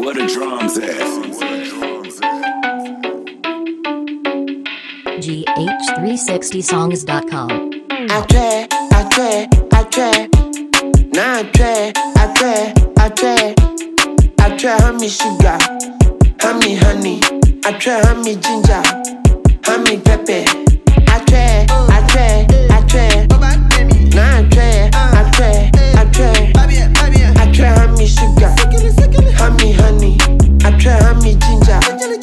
where the drums at? GH360songs.com. I try. Now I try, hand me sugar, hand me honey. I try, hand me ginger, hand me pepper. I try. Now I try, hand me sugar, hand me honey. I try, hand me ginger.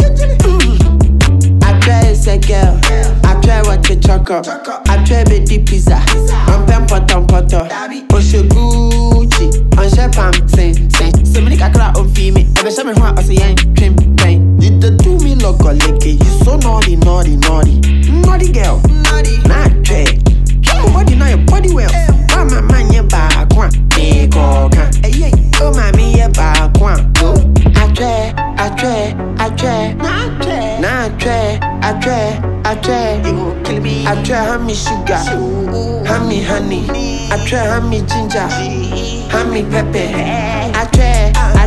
I try as a girl, I try what the chocolate. I try baby pizza, I'm potter. Osho Gucci, on Shepam, say. So many kakra on female, ever show me what I say, trim, bang. You do me look or lick it, you so naughty. Naughty girl, not try. Body know your body well. Why my man your back one? Big organ. Hey, oh my me your back one. I try. You gon' kill me. I try, hand me sugar, hand me honey. I try, hand me ginger, hand me pepper. I try.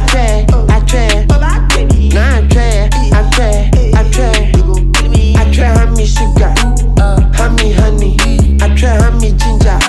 Now I try. I try, hand me sugar, hand me honey. I try, hand me ginger.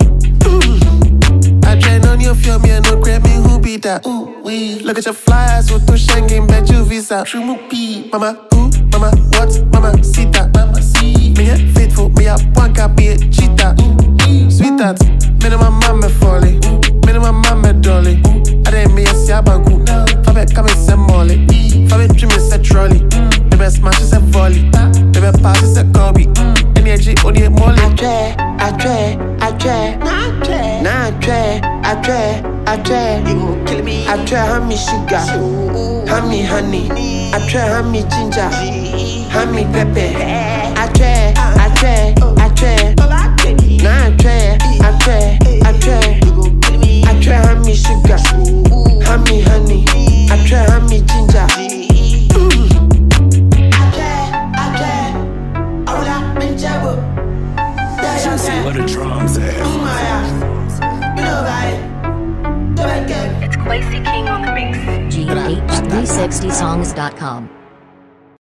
I try on your film, me no grab me who be that. Look at your flyers, so to Schengen, bet you visa. Shumupi, mama, who, mama, what, mama, sita, mama, see. Me a faithful, me a wanka, be a cheetah. Sweetheart, me no my mama folly, me no my mama dolly. I didn't me a siabanku, Fabe come and say molly, Fabe dream is a trolley. The best match is a volley, the best pass is a Kobe. Energy only a molly. I try. You gon' kill me. I try, hand me sugar, hand me honey. I try, hand me ginger, hand me pepper. I try. Now I try. You gon' kill me. I try, hand me sugar, hand me honey. I try, hand me ginger. Where the drums at? It's Quasi King on the mix. GH360songs.com.